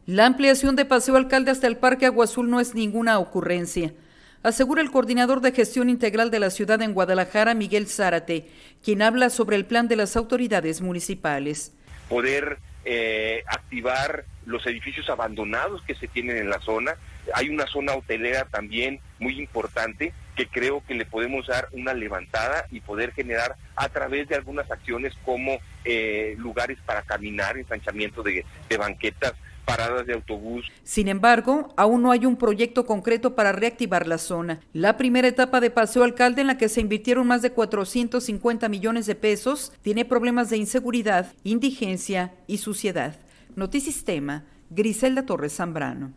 La ampliación de Paseo Alcalde hasta el Parque Agua Azul no es ninguna ocurrencia, asegura el coordinador de gestión integral de la ciudad en Guadalajara, Miguel Zárate, quien habla sobre el plan de las autoridades municipales. Poder activar los edificios abandonados que se tienen en la zona. Hay una zona hotelera también muy importante que creo que le podemos dar una levantada y poder generar a través de algunas acciones como lugares para caminar, ensanchamiento de banquetas, paradas de autobús. Sin embargo, aún no hay un proyecto concreto para reactivar la zona. La primera etapa de Paseo Alcalde, en la que se invirtieron más de 450 millones de pesos, tiene problemas de inseguridad, indigencia y suciedad. Notisistema, Griselda Torres Zambrano.